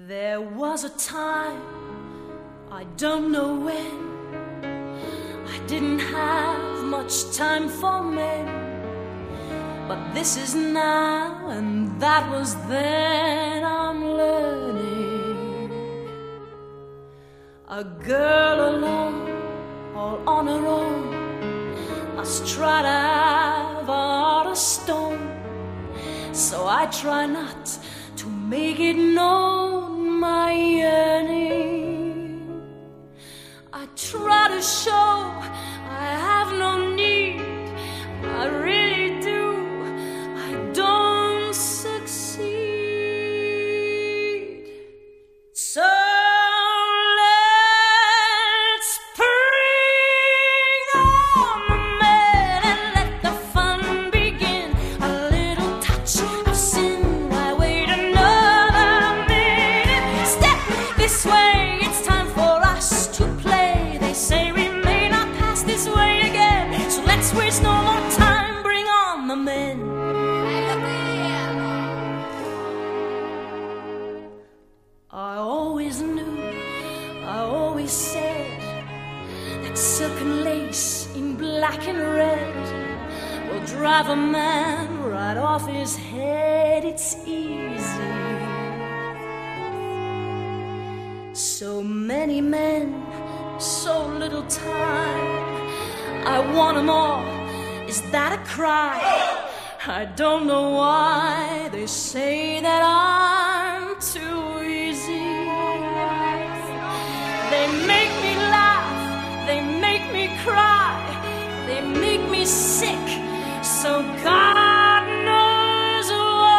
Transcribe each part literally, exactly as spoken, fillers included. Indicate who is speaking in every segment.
Speaker 1: There was a time, I don't know when, I didn't have much time for men. But this is now and that was then. I'm learning. A girl alone, all on her own, must try to have a heart of stone. So I try not to make it known, my yearning. I try to show I have no need, I really do. I don't succeed. So let's bring on the men and let the fun begin. A little touch of sin, why wait another minute? Step this way, it's time for us to play. They say we may not pass this way again, so let's waste no more time. Bring on the men. I always knew, I always said, that silken lace in black and red will drive a man right off his head. It's easy. So many men, so little time. I want them all. Is that a cry? I don't know why they say that I'm too easy. They make me laugh, they make me cry, they make me sick, so God knows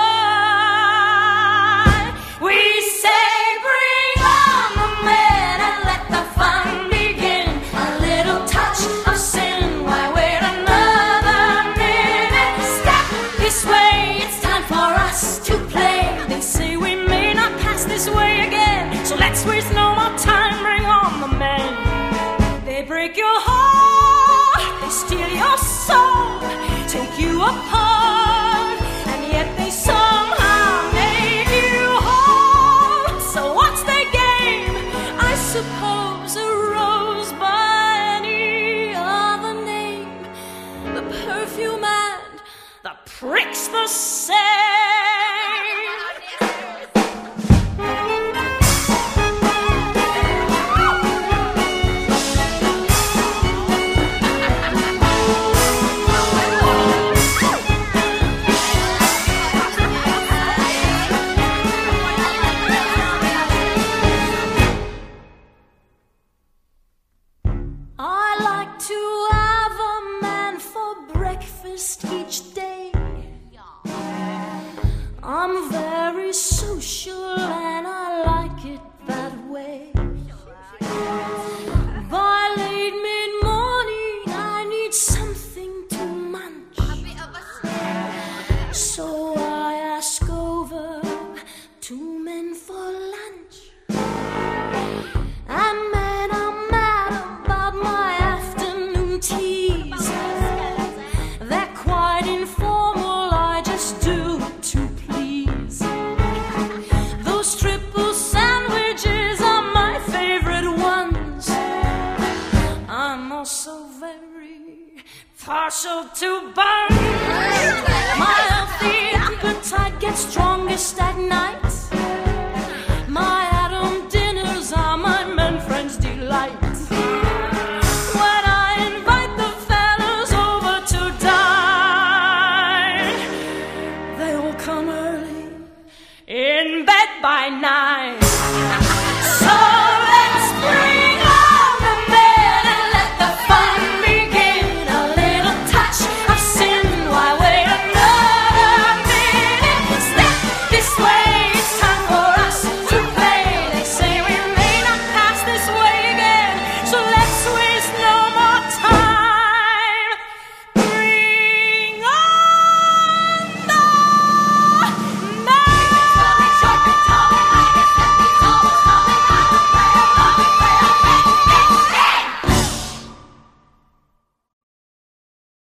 Speaker 1: why. We say bring on the men and let the fun begin. A little touch of sin, why wait another minute? Step this way, it's time for us to play. They say we may not pass this way again, so let's waste no more time. Bring on the men. They break your heart, they steal your soul, take you apart, and yet they somehow make you whole. So what's their game? I suppose a rose by any other name. The perfume and the prick's the same. I like to have a man for breakfast each day. I'm very social and I like it that way. By late mid-morning I need something to munch, so I ask over two men for lunch. And men are mad about my afternoon teas. They're quite informal, I just do it to please. Those triple sandwiches are my favorite ones. I'm also very partial to buns. My healthy appetite gets strongest at night. My Adam dinners are my men friends' delight. When I invite the fellas over to dine, they all come early, in bed by nine.